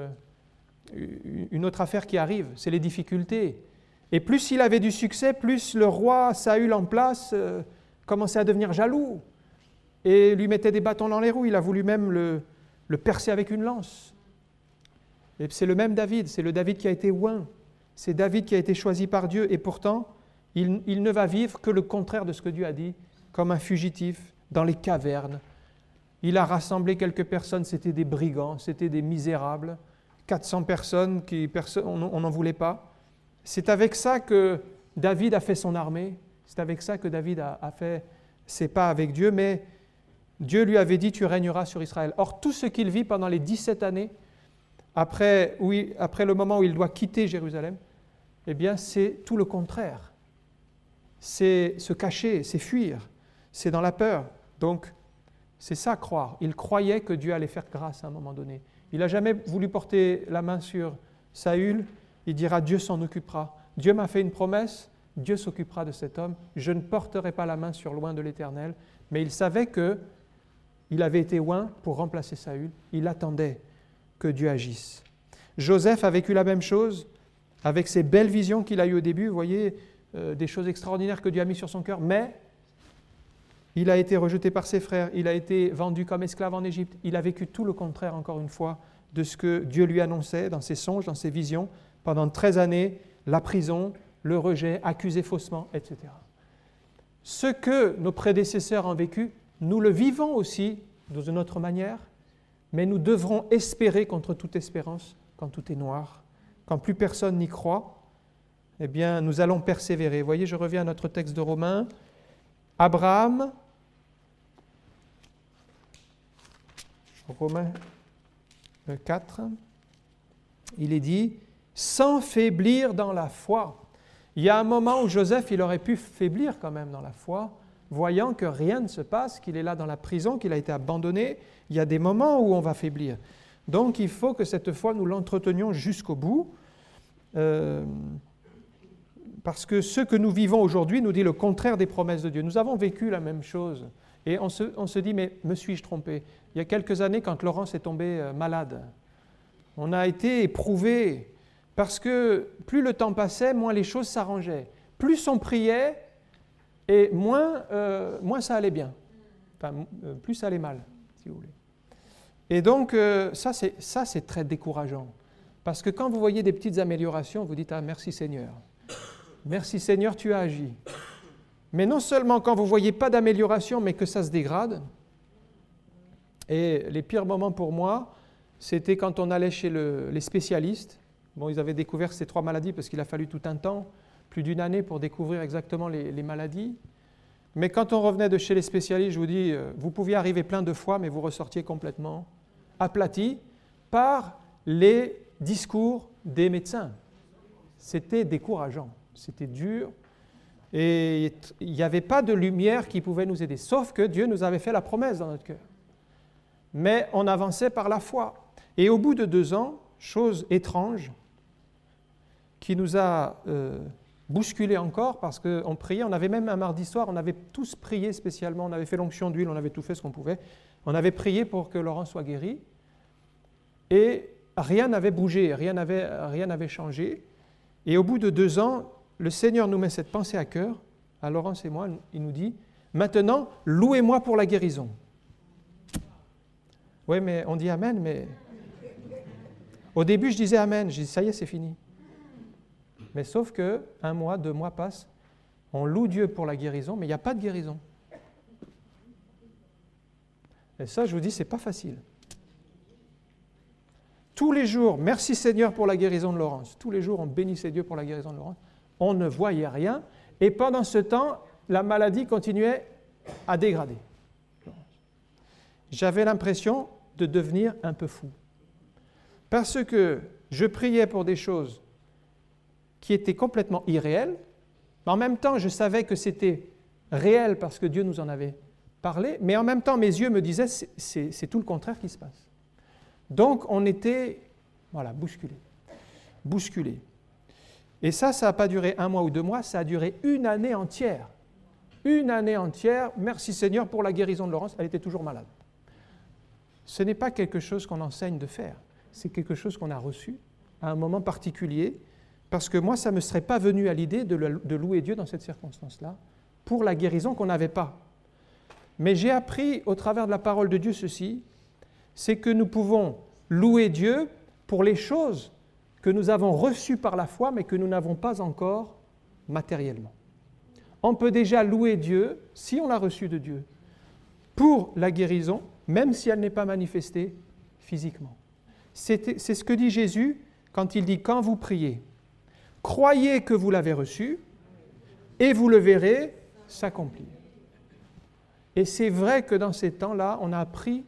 une, une autre affaire qui arrive, c'est les difficultés. Et plus il avait du succès, plus le roi Saül en place euh, commençait à devenir jaloux et lui mettait des bâtons dans les roues. Il a voulu même le, le percer avec une lance. Et c'est le même David, c'est le David qui a été oint. C'est David qui a été choisi par Dieu et pourtant, il, il ne va vivre que le contraire de ce que Dieu a dit, comme un fugitif dans les cavernes. Il a rassemblé quelques personnes, c'était des brigands, c'était des misérables, quatre cents personnes, qui, on n'en voulait pas. C'est avec ça que David a fait son armée, c'est avec ça que David a, a fait ses pas avec Dieu, mais Dieu lui avait dit « tu régneras sur Israël ». Or, tout ce qu'il vit pendant les dix-sept années, après, oui, après le moment où il doit quitter Jérusalem, eh bien, c'est tout le contraire. C'est se cacher, c'est fuir, c'est dans la peur. Donc, c'est ça, croire. Il croyait que Dieu allait faire grâce à un moment donné. Il n'a jamais voulu porter la main sur Saül. Il dira, Dieu s'en occupera. Dieu m'a fait une promesse, Dieu s'occupera de cet homme. Je ne porterai pas la main sur loin de l'Éternel. Mais il savait qu'il avait été oint pour remplacer Saül. Il attendait que Dieu agisse. Joseph a vécu la même chose avec ces belles visions qu'il a eues au début. Vous voyez, euh, des choses extraordinaires que Dieu a mis sur son cœur. Mais il a été rejeté par ses frères, il a été vendu comme esclave en Égypte. Il a vécu tout le contraire, encore une fois, de ce que Dieu lui annonçait dans ses songes, dans ses visions. Pendant treize années, la prison, le rejet, accusé faussement, et cetera. Ce que nos prédécesseurs ont vécu, nous le vivons aussi de notre manière, mais nous devrons espérer contre toute espérance quand tout est noir, quand plus personne n'y croit. Eh bien, nous allons persévérer. Vous voyez, je reviens à notre texte de Romains. Abraham, Romains quatre, il est dit « sans faiblir dans la foi ». Il y a un moment où Joseph, il aurait pu faiblir quand même dans la foi, voyant que rien ne se passe, qu'il est là dans la prison, qu'il a été abandonné. Il y a des moments où on va faiblir. Donc, il faut que cette foi, nous l'entretenions jusqu'au bout. Euh, parce que ce que nous vivons aujourd'hui nous dit le contraire des promesses de Dieu. Nous avons vécu la même chose. Et on se, on se dit, mais me suis-je trompé ? Il y a quelques années, quand Laurence est tombée malade, on a été éprouvés parce que plus le temps passait, moins les choses s'arrangeaient. Plus on priait, et moins, euh, moins ça allait bien. Enfin, euh, plus ça allait mal, si vous voulez. Et donc, euh, ça, c'est, ça, c'est très décourageant. Parce que quand vous voyez des petites améliorations, vous dites « Ah, merci Seigneur. Merci Seigneur, tu as agi. » Mais non seulement quand vous ne voyez pas d'amélioration, mais que ça se dégrade. Et les pires moments pour moi, c'était quand on allait chez le, les spécialistes. Bon, ils avaient découvert ces trois maladies parce qu'il a fallu tout un temps, plus d'une année pour découvrir exactement les, les maladies. Mais quand on revenait de chez les spécialistes, je vous dis, vous pouviez arriver plein de fois, mais vous ressortiez complètement aplati par les discours des médecins. C'était décourageant, c'était dur. Et il n'y avait pas de lumière qui pouvait nous aider, sauf que Dieu nous avait fait la promesse dans notre cœur. Mais on avançait par la foi. Et au bout de deux ans, chose étrange, qui nous a euh, bousculé encore, parce qu'on priait, on avait même un mardi soir, on avait tous prié spécialement, on avait fait l'onction d'huile, on avait tout fait ce qu'on pouvait, on avait prié pour que Laurent soit guéri, et rien n'avait bougé, rien n'avait, rien n'avait changé. Et au bout de deux ans, le Seigneur nous met cette pensée à cœur, à Laurence et moi, il nous dit « Maintenant, louez-moi pour la guérison. » Oui, mais on dit « Amen », mais au début, je disais « Amen », je dis « Ça y est, c'est fini ». Mais sauf que un mois, deux mois passent, on loue Dieu pour la guérison, mais il n'y a pas de guérison. Et ça, je vous dis, ce n'est pas facile. Tous les jours, merci Seigneur pour la guérison de Laurence. Tous les jours, on bénissait Dieu pour la guérison de Laurence. On ne voyait rien. Et pendant ce temps, la maladie continuait à dégrader. J'avais l'impression de devenir un peu fou. Parce que je priais pour des choses qui étaient complètement irréelles, mais en même temps, je savais que c'était réel parce que Dieu nous en avait parlé, mais en même temps, mes yeux me disaient, c'est, c'est, c'est tout le contraire qui se passe. Donc, on était, voilà, bousculés. Bousculés. Et ça, ça n'a pas duré un mois ou deux mois, ça a duré une année entière. Une année entière, merci Seigneur pour la guérison de Laurence, elle était toujours malade. Ce n'est pas quelque chose qu'on enseigne de faire, c'est quelque chose qu'on a reçu à un moment particulier, parce que moi, ça ne me serait pas venu à l'idée de, le, de louer Dieu dans cette circonstance-là, pour la guérison qu'on n'avait pas. Mais j'ai appris au travers de la parole de Dieu ceci, c'est que nous pouvons louer Dieu pour les choses que nous avons reçues par la foi, mais que nous n'avons pas encore matériellement. On peut déjà louer Dieu, si on l'a reçu de Dieu, pour la guérison, même si elle n'est pas manifestée physiquement. C'est, c'est ce que dit Jésus quand il dit « Quand vous priez, croyez que vous l'avez reçu, et vous le verrez s'accomplir. » Et c'est vrai que dans ces temps-là, on a appris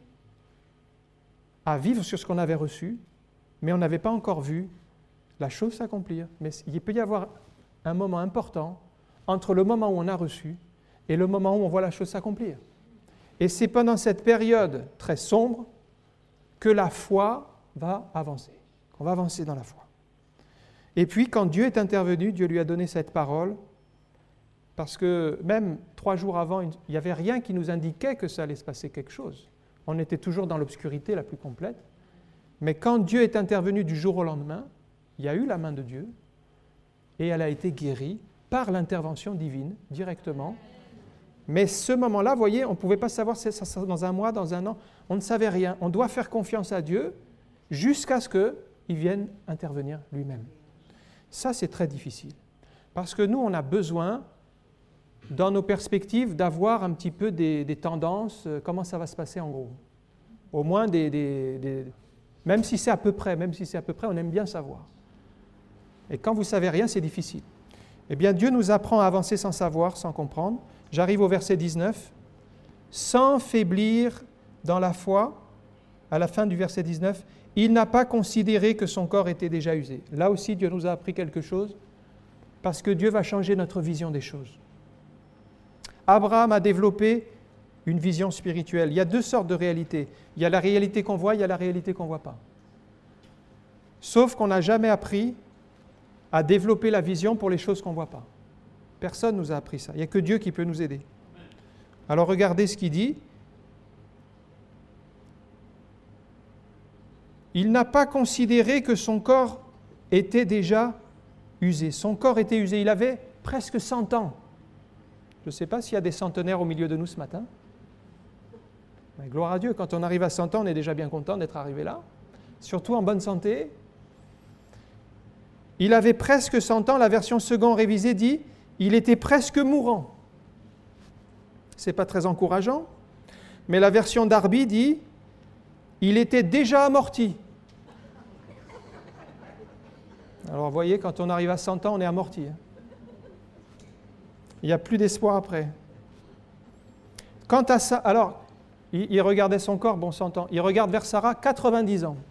à vivre sur ce qu'on avait reçu, mais on n'avait pas encore vu la chose s'accomplir. Mais il peut y avoir un moment important entre le moment où on a reçu et le moment où on voit la chose s'accomplir. Et c'est pendant cette période très sombre que la foi va avancer, qu'on va avancer dans la foi. Et puis, quand Dieu est intervenu, Dieu lui a donné cette parole, parce que même trois jours avant, il n'y avait rien qui nous indiquait que ça allait se passer quelque chose. On était toujours dans l'obscurité la plus complète. Mais quand Dieu est intervenu du jour au lendemain, il y a eu la main de Dieu, et elle a été guérie par l'intervention divine, directement. Mais ce moment-là, vous voyez, on ne pouvait pas savoir si ça serait dans un mois, dans un an. On ne savait rien. On doit faire confiance à Dieu jusqu'à ce qu'il vienne intervenir lui-même. Ça, c'est très difficile. Parce que nous, on a besoin, dans nos perspectives, d'avoir un petit peu des, des tendances, euh, comment ça va se passer en gros. Au moins, des, des, des, même si c'est à peu près, même si c'est à peu près, on aime bien savoir. Et quand vous ne savez rien, c'est difficile. Eh bien, Dieu nous apprend à avancer sans savoir, sans comprendre. J'arrive au verset dix-neuf. Sans faiblir dans la foi, à la fin du verset dix-neuf, il n'a pas considéré que son corps était déjà usé. Là aussi, Dieu nous a appris quelque chose, parce que Dieu va changer notre vision des choses. Abraham a développé une vision spirituelle. Il y a deux sortes de réalités. Il y a la réalité qu'on voit, il y a la réalité qu'on ne voit pas. Sauf qu'on n'a jamais appris à développer la vision pour les choses qu'on ne voit pas. Personne ne nous a appris ça. Il n'y a que Dieu qui peut nous aider. Alors regardez ce qu'il dit. Il n'a pas considéré que son corps était déjà usé. Son corps était usé. Il avait presque cent ans. Je ne sais pas s'il y a des centenaires au milieu de nous ce matin. Mais gloire à Dieu, quand on arrive à cent ans, on est déjà bien content d'être arrivé là. Surtout en bonne santé. Il avait presque cent ans, la version second révisée dit, il était presque mourant. Ce n'est pas très encourageant, mais la version Darby dit, il était déjà amorti. Alors vous voyez, quand on arrive à cent ans, on est amorti. Il n'y a plus d'espoir après. Quant à ça, alors, il, il regardait son corps, bon, cent ans. Il regarde vers Sarah, quatre-vingt-dix ans.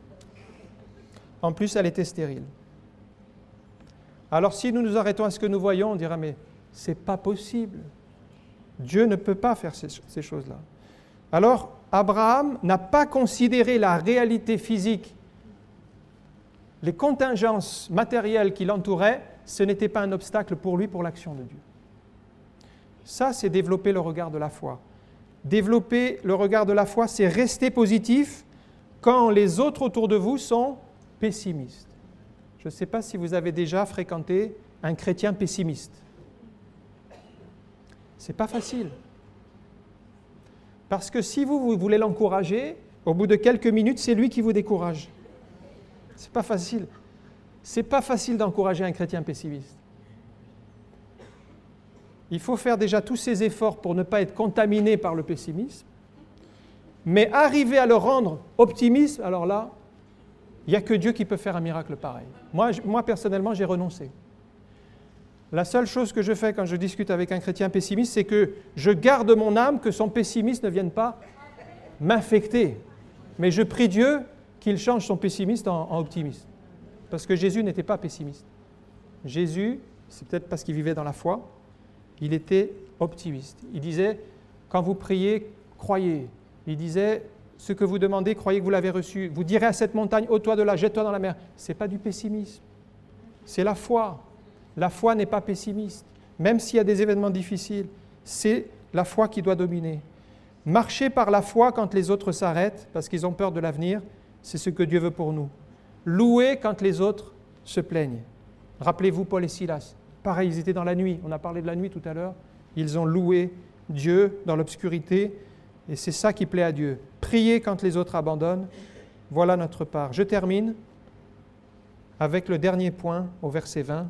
En plus, elle était stérile. Alors, si nous nous arrêtons à ce que nous voyons, on dira, mais c'est pas possible. Dieu ne peut pas faire ces, ces choses-là. Alors, Abraham n'a pas considéré la réalité physique, les contingences matérielles qui l'entouraient, ce n'était pas un obstacle pour lui, pour l'action de Dieu. Ça, c'est développer le regard de la foi. Développer le regard de la foi, c'est rester positif quand les autres autour de vous sont pessimistes. Je ne sais pas si vous avez déjà fréquenté un chrétien pessimiste. Ce n'est pas facile. Parce que si vous, vous voulez l'encourager, au bout de quelques minutes, c'est lui qui vous décourage. Ce n'est pas facile. Ce n'est pas facile d'encourager un chrétien pessimiste. Il faut faire déjà tous ces efforts pour ne pas être contaminé par le pessimisme, mais arriver à le rendre optimiste, alors là, il n'y a que Dieu qui peut faire un miracle pareil. Moi, moi personnellement, j'ai renoncé. La seule chose que je fais quand je discute avec un chrétien pessimiste, c'est que je garde mon âme, que son pessimisme ne vienne pas m'infecter. Mais je prie Dieu qu'il change son pessimiste en, en optimiste. Parce que Jésus n'était pas pessimiste. Jésus, c'est peut-être parce qu'il vivait dans la foi, il était optimiste. Il disait, quand vous priez, croyez. Il disait, ce que vous demandez, croyez que vous l'avez reçu. Vous direz à cette montagne, ôte-toi de là, jette-toi dans la mer. Ce n'est pas du pessimisme, c'est la foi. La foi n'est pas pessimiste. Même s'il y a des événements difficiles, c'est la foi qui doit dominer. Marcher par la foi quand les autres s'arrêtent, parce qu'ils ont peur de l'avenir, c'est ce que Dieu veut pour nous. Louer quand les autres se plaignent. Rappelez-vous Paul et Silas. Pareil, ils étaient dans la nuit. On a parlé de la nuit tout à l'heure. Ils ont loué Dieu dans l'obscurité. Et c'est ça qui plaît à Dieu. Prier quand les autres abandonnent. Voilà notre part. Je termine avec le dernier point au verset vingt.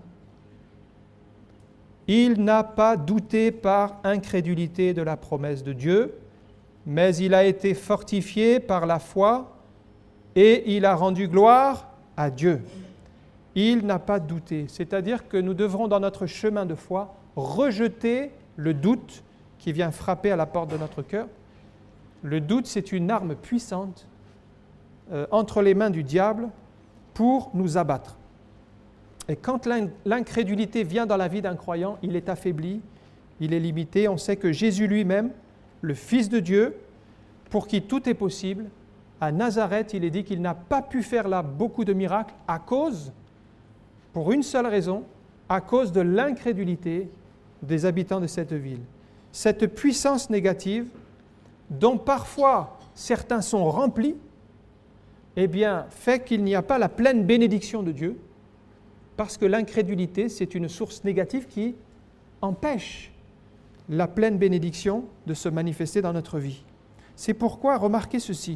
Il n'a pas douté par incrédulité de la promesse de Dieu, mais il a été fortifié par la foi et il a rendu gloire à Dieu. Il n'a pas douté, c'est-à-dire que nous devrons dans notre chemin de foi rejeter le doute qui vient frapper à la porte de notre cœur. Le doute, c'est une arme puissante euh, entre les mains du diable pour nous abattre. Et quand l'incrédulité vient dans la vie d'un croyant, il est affaibli, il est limité. On sait que Jésus lui-même, le Fils de Dieu, pour qui tout est possible, à Nazareth, il est dit qu'il n'a pas pu faire là beaucoup de miracles à cause, pour une seule raison, à cause de l'incrédulité des habitants de cette ville. Cette puissance négative, dont parfois certains sont remplis, eh bien, fait qu'il n'y a pas la pleine bénédiction de Dieu, parce que l'incrédulité, c'est une source négative qui empêche la pleine bénédiction de se manifester dans notre vie. C'est pourquoi, remarquez ceci,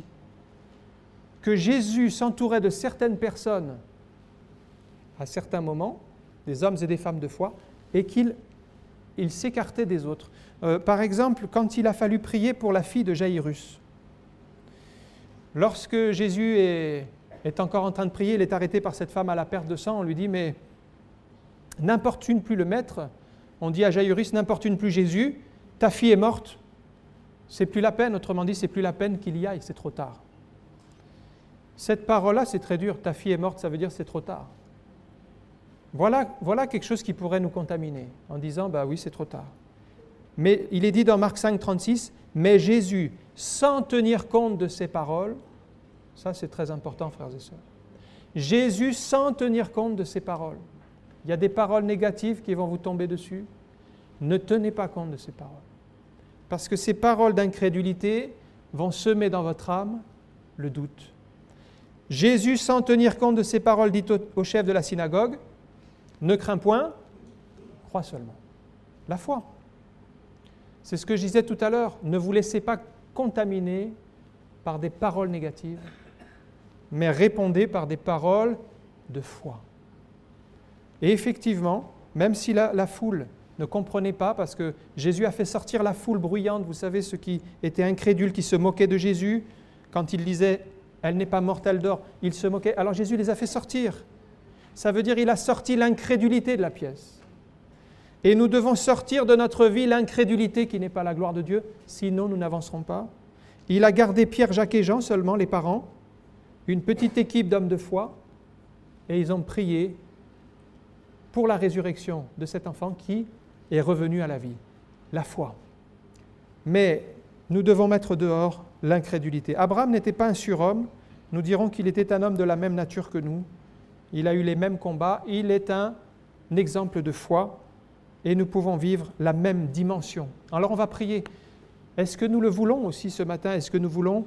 que Jésus s'entourait de certaines personnes à certains moments, des hommes et des femmes de foi, et qu'il il s'écartait des autres. Euh, par exemple, quand il a fallu prier pour la fille de Jaïrus, lorsque Jésus est, est encore en train de prier, il est arrêté par cette femme à la perte de sang, on lui dit, mais n'importune plus le maître, on dit à Jaïrus, n'importune plus Jésus, ta fille est morte, c'est plus la peine, autrement dit, c'est plus la peine qu'il y aille, c'est trop tard. Cette parole-là, c'est très dur, ta fille est morte, ça veut dire c'est trop tard. Voilà, voilà quelque chose qui pourrait nous contaminer, en disant, bah oui, c'est trop tard. Mais il est dit dans Marc cinq, trente-six, mais Jésus, sans tenir compte de ces paroles, ça c'est très important, frères et sœurs, Jésus, sans tenir compte de ces paroles, il y a des paroles négatives qui vont vous tomber dessus, ne tenez pas compte de ces paroles. Parce que ces paroles d'incrédulité vont semer dans votre âme le doute. Jésus, sans tenir compte de ces paroles dites au, au chef de la synagogue, ne crains point, crois seulement. La foi. C'est ce que je disais tout à l'heure, ne vous laissez pas contaminer par des paroles négatives, mais répondez par des paroles de foi. Et effectivement, même si la, la foule ne comprenait pas, parce que Jésus a fait sortir la foule bruyante, vous savez, ceux qui étaient incrédules, qui se moquaient de Jésus, quand il disait « elle n'est pas morte, elle dort », ils se moquaient. Alors Jésus les a fait sortir. Ça veut dire qu'il a sorti l'incrédulité de la pièce. Et nous devons sortir de notre vie l'incrédulité qui n'est pas la gloire de Dieu, sinon nous n'avancerons pas. Il a gardé Pierre, Jacques et Jean seulement, les parents, une petite équipe d'hommes de foi, et ils ont prié pour la résurrection de cet enfant qui est revenu à la vie, la foi. Mais nous devons mettre dehors l'incrédulité. Abraham n'était pas un surhomme, nous dirons qu'il était un homme de la même nature que nous. Il a eu les mêmes combats, il est un, un exemple de foi et nous pouvons vivre la même dimension. Alors on va prier. Est-ce que nous le voulons aussi ce matin? Est-ce que nous voulons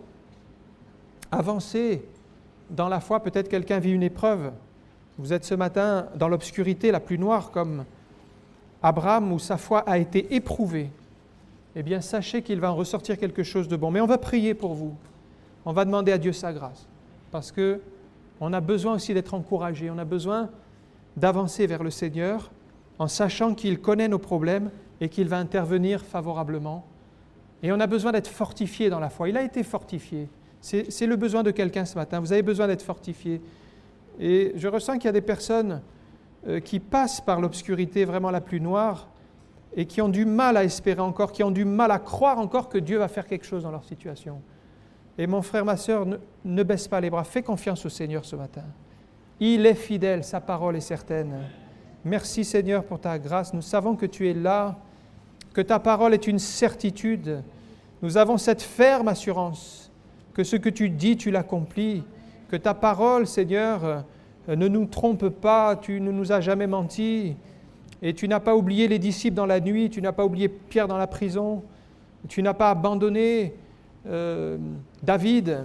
avancer dans la foi? Peut-être quelqu'un vit une épreuve. Vous êtes ce matin dans l'obscurité la plus noire comme Abraham où sa foi a été éprouvée. Eh bien sachez qu'il va en ressortir quelque chose de bon. Mais on va prier pour vous. On va demander à Dieu sa grâce parce que on a besoin aussi d'être encouragé, on a besoin d'avancer vers le Seigneur en sachant qu'il connaît nos problèmes et qu'il va intervenir favorablement. Et on a besoin d'être fortifié dans la foi. Il a été fortifié. C'est, c'est le besoin de quelqu'un ce matin. Vous avez besoin d'être fortifié. Et je ressens qu'il y a des personnes euh, qui passent par l'obscurité vraiment la plus noire et qui ont du mal à espérer encore, qui ont du mal à croire encore que Dieu va faire quelque chose dans leur situation. Et mon frère, ma sœur, ne, ne baisse pas les bras. Fais confiance au Seigneur ce matin. Il est fidèle, sa parole est certaine. Merci Seigneur pour ta grâce. Nous savons que tu es là, que ta parole est une certitude. Nous avons cette ferme assurance que ce que tu dis, tu l'accomplis. Que ta parole, Seigneur, ne nous trompe pas. Tu ne nous as jamais menti. Et tu n'as pas oublié les disciples dans la nuit. Tu n'as pas oublié Pierre dans la prison. Tu n'as pas abandonné Euh, David,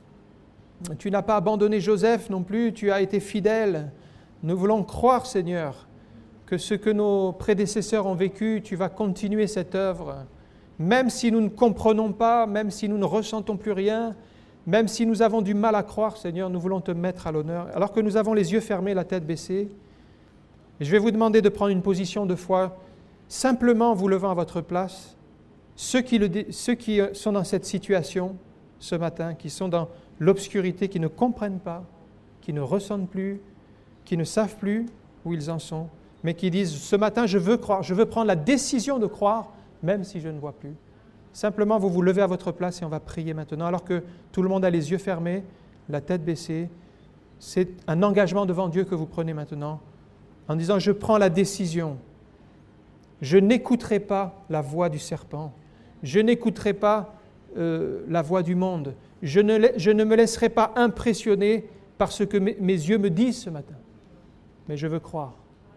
tu n'as pas abandonné Joseph non plus, tu as été fidèle. Nous voulons croire, Seigneur, que ce que nos prédécesseurs ont vécu, tu vas continuer cette œuvre. Même si nous ne comprenons pas, même si nous ne ressentons plus rien, même si nous avons du mal à croire, Seigneur, nous voulons te mettre à l'honneur. Alors que nous avons les yeux fermés, la tête baissée, je vais vous demander de prendre une position de foi, simplement en vous levant à votre place. Ceux qui, le, ceux qui sont dans cette situation ce matin, qui sont dans l'obscurité, qui ne comprennent pas, qui ne ressentent plus, qui ne savent plus où ils en sont, mais qui disent « Ce matin, je veux croire, je veux prendre la décision de croire, même si je ne vois plus. » Simplement, vous vous levez à votre place et on va prier maintenant, alors que tout le monde a les yeux fermés, la tête baissée. C'est un engagement devant Dieu que vous prenez maintenant, en disant « Je prends la décision. Je n'écouterai pas la voix du serpent. Je n'écouterai pas euh, la voix du monde. Je ne, je ne me laisserai pas impressionner par ce que mes, mes yeux me disent ce matin. Mais je veux croire. »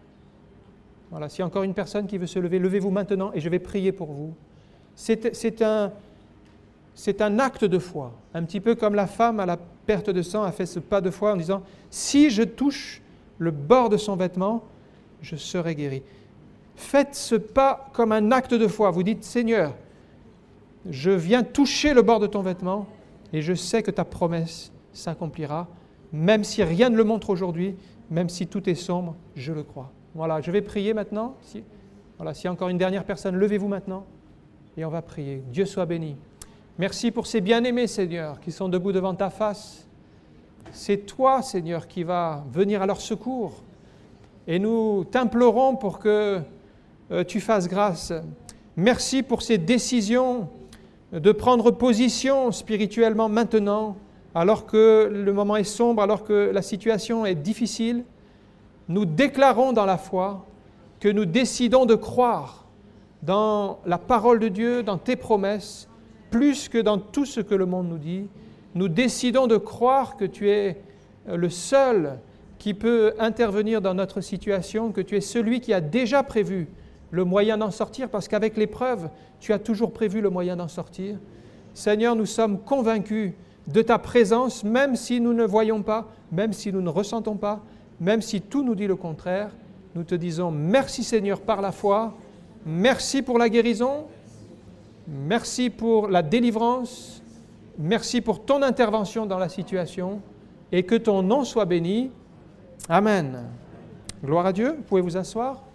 Voilà, s'il y a encore une personne qui veut se lever, levez-vous maintenant et je vais prier pour vous. C'est, c'est, un, c'est un acte de foi, un petit peu comme la femme à la perte de sang a fait ce pas de foi en disant « Si je touche le bord de son vêtement, je serai guéri. » Faites ce pas comme un acte de foi. Vous dites « Seigneur, je viens toucher le bord de ton vêtement et je sais que ta promesse s'accomplira, même si rien ne le montre aujourd'hui, même si tout est sombre, je le crois. » Voilà, je vais prier maintenant. Si, voilà, s'il y a encore une dernière personne, levez-vous maintenant et on va prier. Dieu soit béni. Merci pour ces bien-aimés, Seigneur, qui sont debout devant ta face. C'est toi, Seigneur, qui vas venir à leur secours. Et nous t'implorons pour que euh, tu fasses grâce. Merci pour ces décisions de prendre position spirituellement maintenant, alors que le moment est sombre, alors que la situation est difficile. Nous déclarons dans la foi que nous décidons de croire dans la parole de Dieu, dans tes promesses, plus que dans tout ce que le monde nous dit. Nous décidons de croire que tu es le seul qui peut intervenir dans notre situation, que tu es celui qui a déjà prévu le moyen d'en sortir, parce qu'avec l'épreuve, tu as toujours prévu le moyen d'en sortir. Seigneur, nous sommes convaincus de ta présence, même si nous ne voyons pas, même si nous ne ressentons pas, même si tout nous dit le contraire. Nous te disons merci Seigneur par la foi, merci pour la guérison, merci pour la délivrance, merci pour ton intervention dans la situation et que ton nom soit béni. Amen. Gloire à Dieu, vous pouvez vous asseoir.